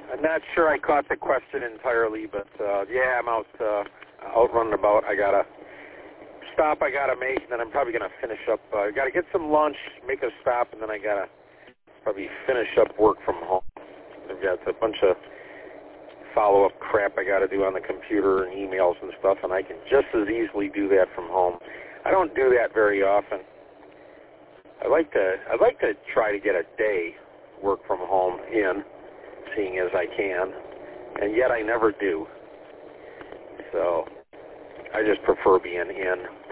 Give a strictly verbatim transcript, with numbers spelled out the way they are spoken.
I'm not sure I caught the question entirely, but uh, yeah, I'm out uh, out running about. I got a stop I got to make, and then I'm probably going to finish up. I uh, got to get some lunch, make a stop, and then I got to probably finish up work from home. I've got a bunch of follow-up crap I got to do on the computer and emails and stuff, and I can just as easily do that from home. I don't do that very often. I like to I like to try to get a day work from home in, seeing as I can, and yet I never do. So I just prefer being in.